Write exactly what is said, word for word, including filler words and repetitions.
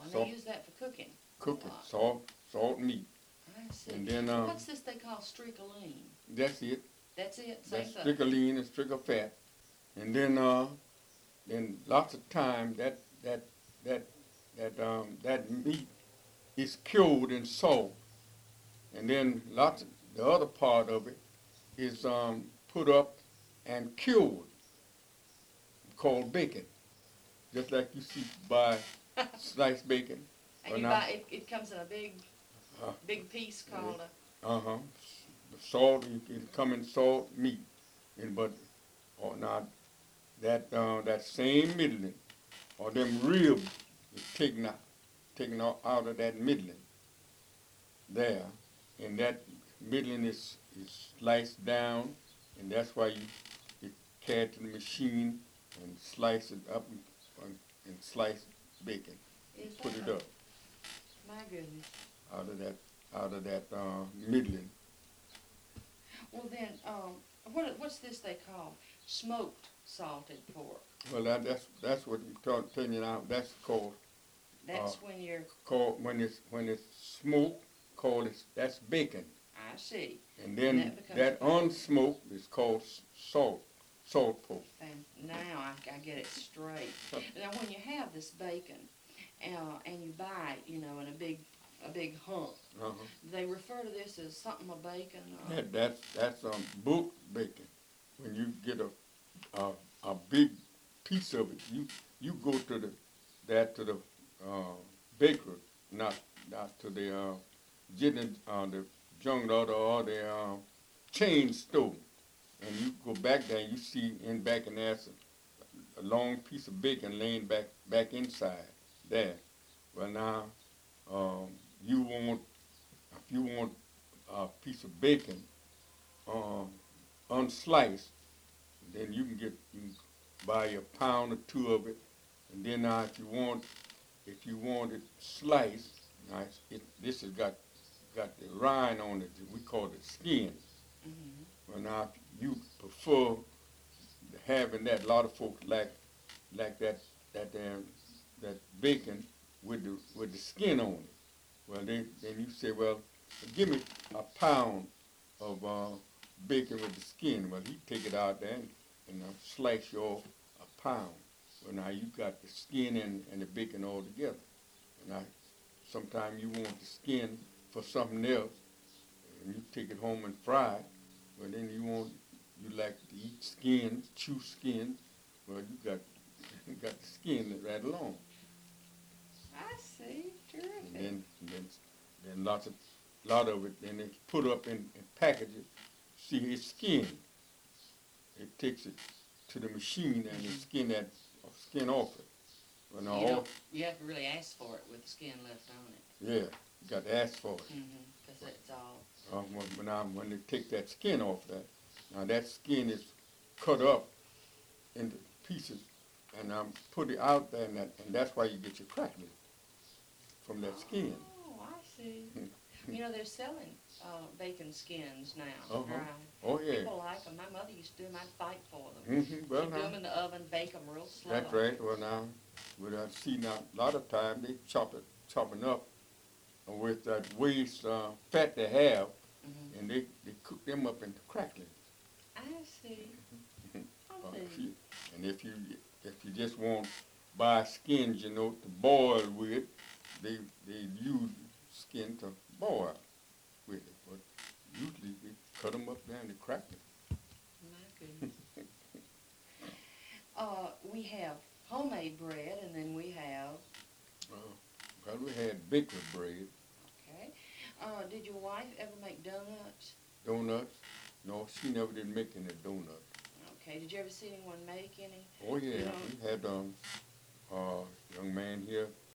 and salt, they use that for cooking. cooking, a lot. salt, salt meat. I see. And then um, What's this they call stricoline? that's it. That's it? Same That's thing? stricoline and strico fat. And then uh, then lots of time that that that that um, that meat is cured in salt. And then lots of, the other part of it is um, put up and cured, called bacon. Just like you see buy sliced bacon. And or you not. buy, it, it comes in a big, Uh, big piece called a, Uh-huh. The salt, it it come in salt meat. And but or not that uh, that same middling or them ribs is taken out taken out, out of that middling there. And that middling is, is sliced down, and that's why you, you carry it to the machine and slice it up and, and slice bacon. is Put that it a- up my goodness. out of that out of that uh, middling. Well then, um, what, what's this they call? Smoked salted pork. Well, that, that's that's what I'm tell- telling you now. That's called That's Uh, when you're, called when it's when it's smoked. Called it's that's bacon. I see. And then that becomes that bacon. unsmoked is called s- salt, salt pork. And now I, I get it straight. Now when you have this bacon, uh, and you buy it, you know, in a big, a big hunk, Uh-huh. they refer to this as something of bacon or? That, that's that's um bulk bacon. When you get a, a a big piece of it, you you go to the that to the uh, baker, not not to the uh, getting uh, the junk or the, or the uh, chain store, and you go back there and you see in back and there's a, a long piece of bacon laying back back inside there. Well now, um, you want if you want a piece of bacon um, unsliced, then you can get you can buy a pound or two of it, and then now if you want if you want it sliced, now it's, it, this has got got the rind on it. We call it skin. Mhm. Well now if you prefer having that, a lot of folks like like that that um, that bacon with the with the skin on it. Well then then you say, well, give me a pound of uh, bacon with the skin. Well, he take it out there and, and uh, slice you off a pound. Well, now you got the skin and, and the bacon all together. And now, sometimes you want the skin for something else, and you take it home and fry it. Well, then you want you like to eat skin, chew skin. Well, you got you got the skin right along. I see. Terrific. And then then then lots of lot of it, then they put up in, in packages. See, it's skin. It takes it to the machine and they skin that skin off it. Well, now, You all, don't, you have to really ask for it with the skin left on it. yeah, you got to ask for it. Mm-hmm. Because it's all, Uh, when, when, I, when they take that skin off that, now that skin is cut up into pieces and um, put it out there, and, that, and that's why you get your crackling from that skin. oh, I see. You know, they're selling uh, bacon skins now. Uh-huh. Right. Oh yeah. People like them. My mother used to do them. I'd fight for them. Mm-hmm. Well, She'd do now, them in the oven, bake them real slow. that's right. Well, now, what I see now, a lot of times they chop it, chopping up with that waste uh, fat they have, Mm-hmm. and they, they cook them up into crackling. I see. I Uh, see. if you- and if you if you just want buy skins, you know, to boil with, they they use skin to boil with it. But usually they cut them up there and they crack it. My goodness. uh, we have homemade bread, and then we have, Uh, well, we had bakery bread, okay. Uh, did your wife ever make donuts? donuts. No, she never did make any donuts. Okay. Did you ever see anyone make any? Oh yeah, You know- we had um, uh, young man here